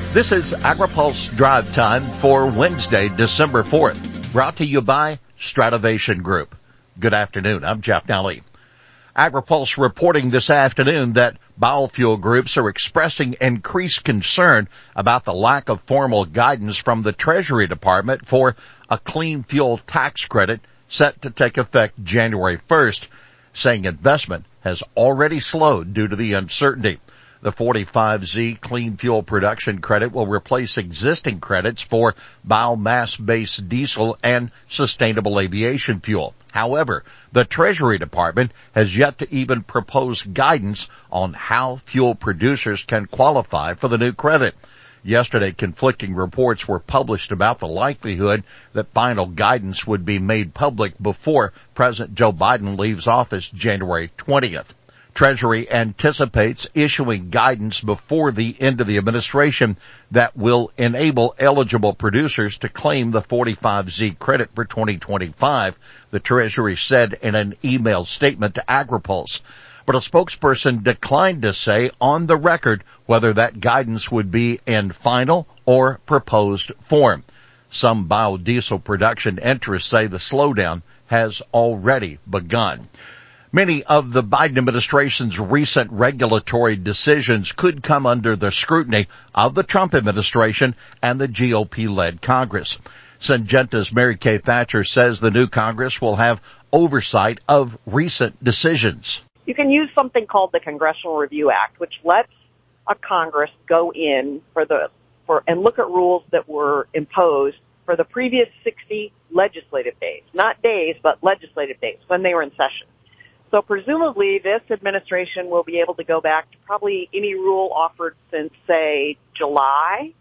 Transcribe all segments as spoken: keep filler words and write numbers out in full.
This is AgriPulse Drive Time for Wednesday, December fourth, brought to you by Stratovation Group. Good afternoon. I'm Jeff Nally. AgriPulse reporting this afternoon that biofuel groups are expressing increased concern about the lack of formal guidance from the Treasury Department for a clean fuel tax credit set to take effect January first, saying investment has already slowed due to the uncertainty. The forty-five Z clean fuel production credit will replace existing credits for biomass-based diesel and sustainable aviation fuel. However, the Treasury Department has yet to even propose guidance on how fuel producers can qualify for the new credit. Yesterday, conflicting reports were published about the likelihood that final guidance would be made public before President Joe Biden leaves office January twentieth. Treasury anticipates issuing guidance before the end of the administration that will enable eligible producers to claim the forty-five Z credit for twenty twenty-five, the Treasury said in an email statement to AgriPulse. But a spokesperson declined to say on the record whether that guidance would be in final or proposed form. Some biodiesel production interests say the slowdown has already begun. Many of the Biden administration's recent regulatory decisions could come under the scrutiny of the Trump administration and the G O P-led Congress. Syngenta's Mary Kay Thatcher says the new Congress will have oversight of recent decisions. You can use something called the Congressional Review Act, which lets a Congress go in for the for and look at rules that were imposed for the previous sixty legislative days, not days, but legislative days when they were in session. So presumably this administration will be able to go back to probably any rule offered since, say, July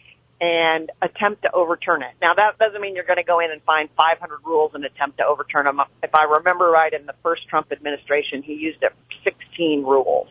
and attempt to overturn it. Now, that doesn't mean you're going to go in and find five hundred rules and attempt to overturn them. If I remember right, in the first Trump administration, he used it for sixteen rules.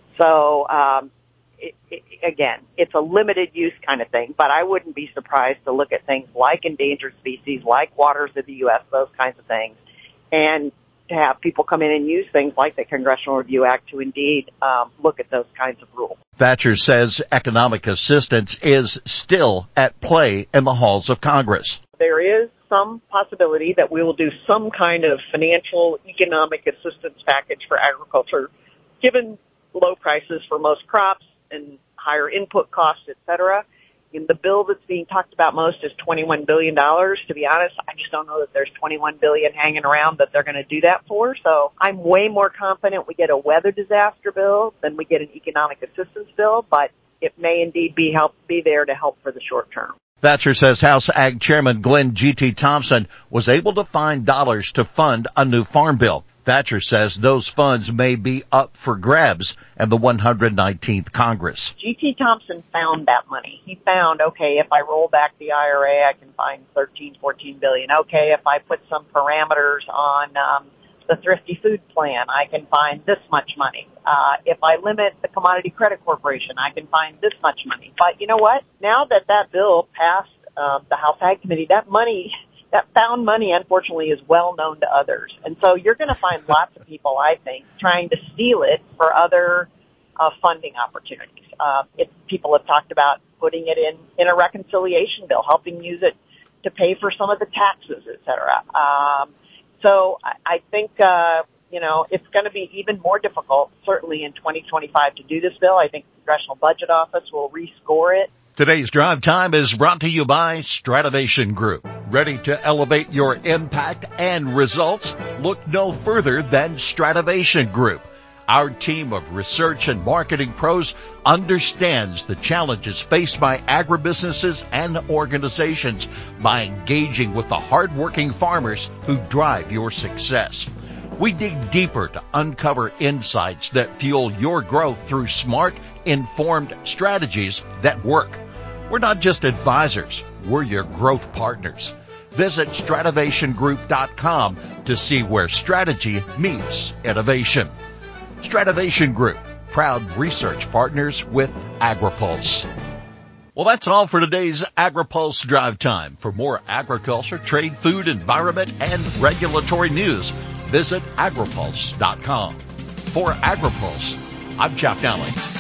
So, um, it, it, again, it's a limited use kind of thing, but I wouldn't be surprised to look at things like endangered species, like waters of the U S, those kinds of things, and to have people come in and use things like the Congressional Review Act to indeed um, look at those kinds of rules. Thatcher says economic assistance is still at play in the halls of Congress. There is some possibility that we will do some kind of financial economic assistance package for agriculture, given low prices for most crops and higher input costs, et cetera. In the bill that's being talked about most is twenty-one billion dollars. To be honest, I just don't know that there's twenty-one billion dollars hanging around that they're going to do that for. So I'm way more confident we get a weather disaster bill than we get an economic assistance bill, but it may indeed be help be there to help for the short term. Thatcher says House Ag Chairman Glenn G T. Thompson was able to find dollars to fund a new farm bill. Thatcher says those funds may be up for grabs in the one hundred nineteenth Congress. G T. Thompson found that money. He found, okay, if I roll back the I R A, I can find thirteen, fourteen billion. Okay, if I put some parameters on um, the Thrifty Food Plan, I can find this much money. Uh, if I limit the Commodity Credit Corporation, I can find this much money. But you know what? Now that that bill passed uh, the House Ag Committee, that money... That found money, unfortunately, is well known to others. And so you're going to find lots of people, I think, trying to steal it for other uh, funding opportunities. Uh, it, people have talked about putting it in, in a reconciliation bill, helping use it to pay for some of the taxes, et cetera. Um, so I, I think, uh, you know, it's going to be even more difficult, certainly in twenty twenty-five, to do this bill. I think the Congressional Budget Office will rescore it. Today's Drive Time is brought to you by Stratovation Group. Ready to elevate your impact and results? Look no further than Stratovation Group. Our team of research and marketing pros understands the challenges faced by agribusinesses and organizations by engaging with the hardworking farmers who drive your success. We dig deeper to uncover insights that fuel your growth through smart, informed strategies that work. We're not just advisors, we're your growth partners. Visit stratovation group dot com to see where strategy meets innovation. Stratovation Group, proud research partners with AgriPulse. Well, that's all for today's AgriPulse Drive Time. For more agriculture, trade, food, environment, and regulatory news, visit agri pulse dot com. For AgriPulse, I'm Jeff Nally.